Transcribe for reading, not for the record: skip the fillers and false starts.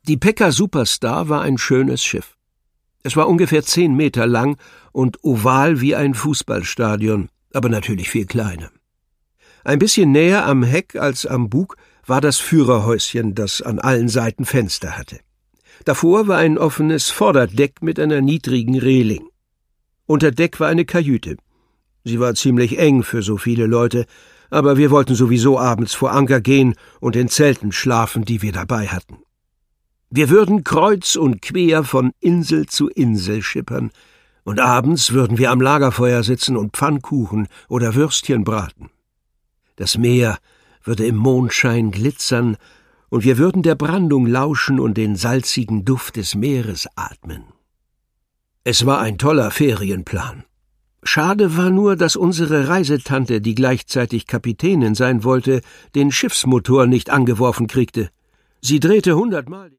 Die Pekka Superstar war ein schönes Schiff. Es war ungefähr 10 Meter lang und oval wie ein Fußballstadion, aber natürlich viel kleiner. Ein bisschen näher am Heck als am Bug war das Führerhäuschen, das an allen Seiten Fenster hatte. Davor war ein offenes Vorderdeck mit einer niedrigen Reling. Unter Deck war eine Kajüte. Sie war ziemlich eng für so viele Leute, aber wir wollten sowieso abends vor Anker gehen und in Zelten schlafen, die wir dabei hatten. Wir würden kreuz und quer von Insel zu Insel schippern, und abends würden wir am Lagerfeuer sitzen und Pfannkuchen oder Würstchen braten. Das Meer würde im Mondschein glitzern, und wir würden der Brandung lauschen und den salzigen Duft des Meeres atmen. Es war ein toller Ferienplan. Schade war nur, dass unsere Reisetante, die gleichzeitig Kapitänin sein wollte, den Schiffsmotor nicht angeworfen kriegte. Sie drehte 100 Mal